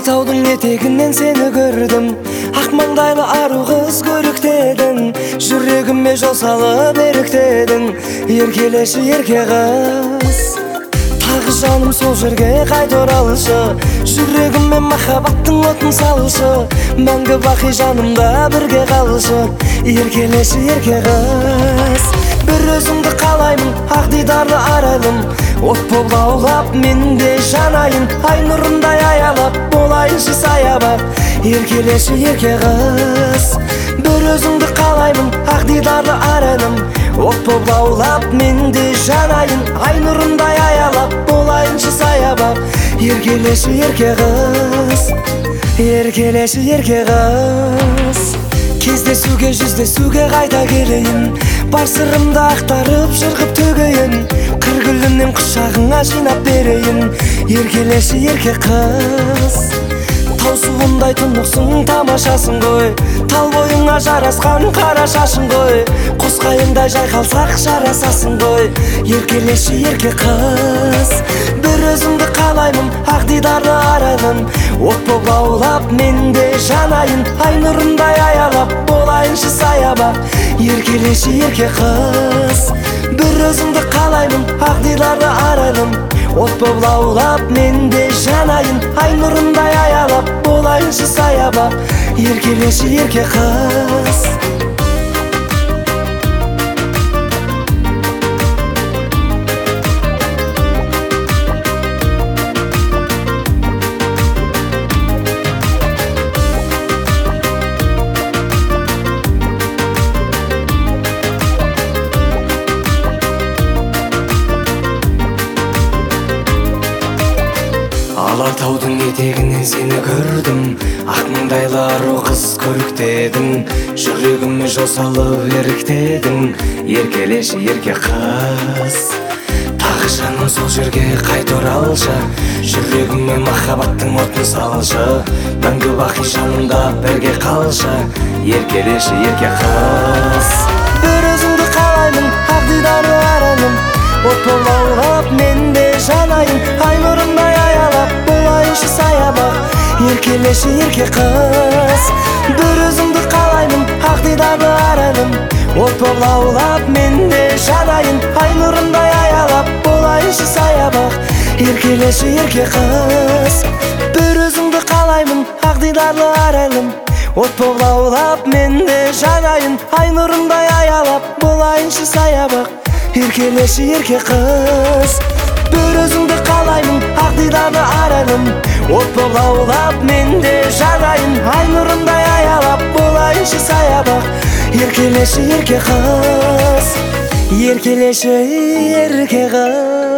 Алатаудың етегінен сені көрдім, ақ маңдайлы ару қыз көріктедің, жүрегіме жол салып еріктедің, еркелеші ерке қыз. Тағы жаным сол жерге қайта оралшы, жүрегіме махаббаттың отын салшы, мәңгі бақи жанымда бірге қалшы, еркелеші ерке қыз. Бір өзіңді қалаймын, ақ дидарлы арайлым, от болып лаулап мен де жанайын, ай нұрындай аялап болайыншы саябақ, еркелеші ерке қыз. Бір өзіңді қалаймын, ақ дидарлы арайлым, от болып лаулап мен де жанайын, ай нұрындай аялап болайыншы саябақ, еркелеші ерке қыз, еркелеші ерке қыз. Кездесуге жүздесуге қайта келейін, бар сырымды ақтарып жырғып төгейін, қыр гүлінен құшағыңа жинап берейін, еркелеші ерке қыз. Тау суындай тұнықсың, тамашасың ғой, тал бойыңа жарасқан қара шашың ғой, құс қайыңдай жайқалсақ жарасасың ғой, еркелеші ерке қыз. Бір өзіңді қалаймын, ақ дидарлы арайлым, от болып лаулап мен де жанайын, ай нұрындай аялап болайыншы саябақ, еркелеші ерке қыз. Бір өзіңді қалаймын, ақ дидарлы арайлым, от болып лаулап мен де жанайын, ай нұрындай аялап болайыншы саябақ, еркелеші ерке қыз. Алатаудың етегінен сені көрдім, ақ маңдайлы ару қыз көріктедің, жүрегіме жол салып еріктедің, еркелеші ерке қыз. Тағы жаным сол жерге қайта оралшы, жүрегіме махаббаттың отын салшы, мәңгі бақи жанымда бірге қалшы, еркелеші ерке қыз. Бір өзіңді қалаймын, ақ дидарлы арайлым, от болып лаулап мен де жанайын, ай нұрындай аялап болайыншы саябақ, еркелеші ерке қыз. Бір өзіңді қалаймын, ақ дидарлы арайлым, от болып лаулап мен де жанайын, ай нұрындай аялап болайыншы саябақ, еркелеші ерке қыз. Бір өзіңді қалаймын, ақ дидарлы арайлым, от болып лаулап мен де жанайын, ай нұрындай аялап болайыншы саябақ, еркелеші ерке қыз. Бір өзіңді қалаймын, ақ дидарлы арайлым, от болып лаулап мен де жанайын, ай нұрындай аялап болайыншы саябақ, еркелеші ерке қыз, еркелеші ерке қыз.